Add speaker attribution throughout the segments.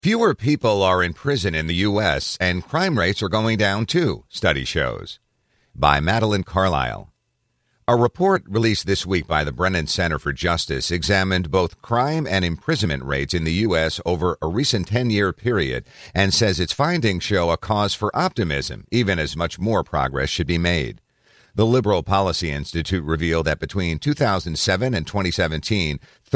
Speaker 1: Fewer people are in prison in the U.S., and crime rates are going down too, study shows. By Madeline Carlisle. A report released this week by the Brennan Center for Justice examined both crime and imprisonment rates in the U.S. over a recent 10-year period and says its findings show a cause for optimism, even as much more progress should be made. The Liberal Policy Institute revealed that between 2007 and 2017,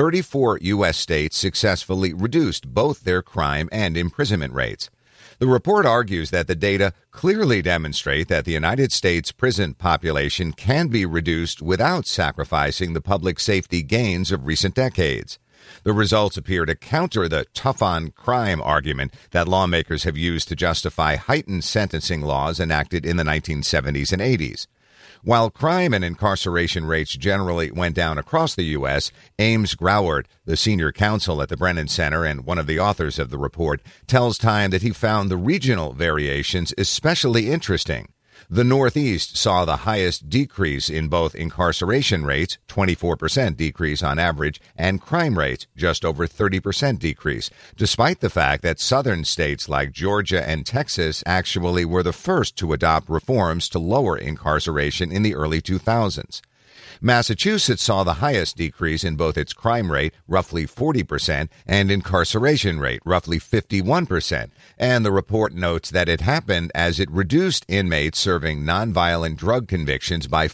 Speaker 1: 34 U.S. states successfully reduced both their crime and imprisonment rates. The report argues that the data clearly demonstrate that the United States prison population can be reduced without sacrificing the public safety gains of recent decades. The results appear to counter the tough-on-crime argument that lawmakers have used to justify heightened sentencing laws enacted in the 1970s and 80s. While crime and incarceration rates generally went down across the U.S., Ames Grauert, the senior counsel at the Brennan Center and one of the authors of the report, tells Time that he found the regional variations especially interesting. The Northeast saw the highest decrease in both incarceration rates, 24% decrease on average, and crime rates, just over 30% decrease, despite the fact that southern states like Georgia and Texas actually were the first to adopt reforms to lower incarceration in the early 2000s. Massachusetts saw the highest decrease in both its crime rate, roughly 40%, and incarceration rate, roughly 51%, and the report notes that it happened as it reduced inmates serving nonviolent drug convictions by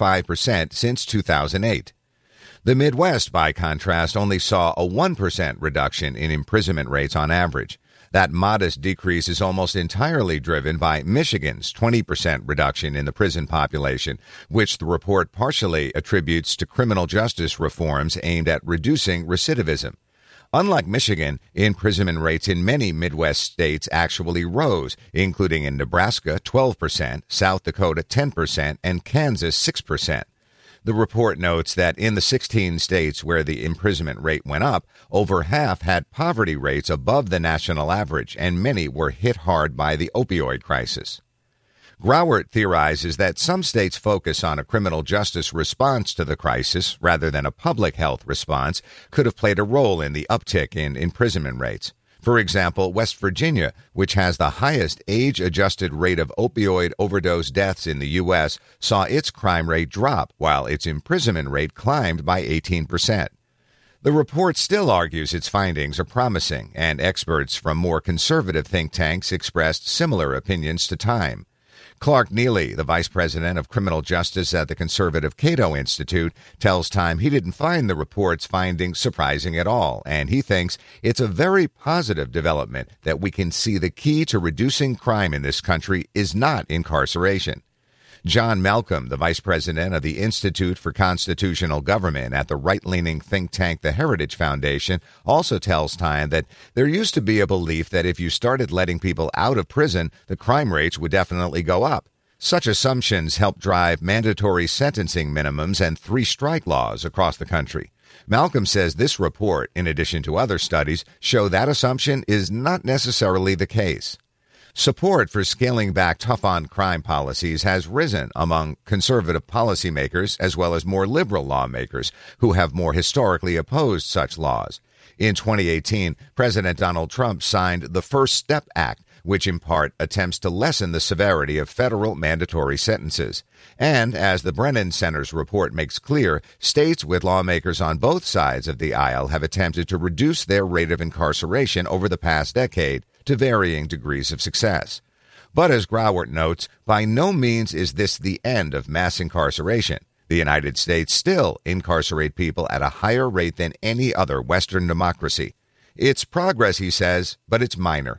Speaker 1: 45% since 2008. The Midwest, by contrast, only saw a 1% reduction in imprisonment rates on average. That modest decrease is almost entirely driven by Michigan's 20% reduction in the prison population, which the report partially attributes to criminal justice reforms aimed at reducing recidivism. Unlike Michigan, imprisonment rates in many Midwest states actually rose, including in Nebraska 12%, South Dakota 10%, and Kansas 6%. The report notes that in the 16 states where the imprisonment rate went up, over half had poverty rates above the national average, and many were hit hard by the opioid crisis. Grauert theorizes that some states' focus on a criminal justice response to the crisis rather than a public health response could have played a role in the uptick in imprisonment rates. For example, West Virginia, which has the highest age-adjusted rate of opioid overdose deaths in the U.S., saw its crime rate drop, while its imprisonment rate climbed by 18%. The report still argues its findings are promising, and experts from more conservative think tanks expressed similar opinions to Time. Clark Neely, the vice president of criminal justice at the conservative Cato Institute, tells Time he didn't find the report's findings surprising at all, and he thinks it's a very positive development that we can see the key to reducing crime in this country is not incarceration. John Malcolm, the vice president of the Institute for Constitutional Government at the right-leaning think tank The Heritage Foundation, also tells Time that there used to be a belief that if you started letting people out of prison, the crime rates would definitely go up. Such assumptions help drive mandatory sentencing minimums and three-strike laws across the country. Malcolm says this report, in addition to other studies, show that assumption is not necessarily the case. Support for scaling back tough-on-crime policies has risen among conservative policymakers as well as more liberal lawmakers who have more historically opposed such laws. In 2018, President Donald Trump signed the First Step Act, which in part attempts to lessen the severity of federal mandatory sentences. And, as the Brennan Center's report makes clear, states with lawmakers on both sides of the aisle have attempted to reduce their rate of incarceration over the past decade, to varying degrees of success. But as Grauert notes, by no means is this the end of mass incarceration. The United States still incarcerate people at a higher rate than any other Western democracy. It's progress, he says, but it's minor.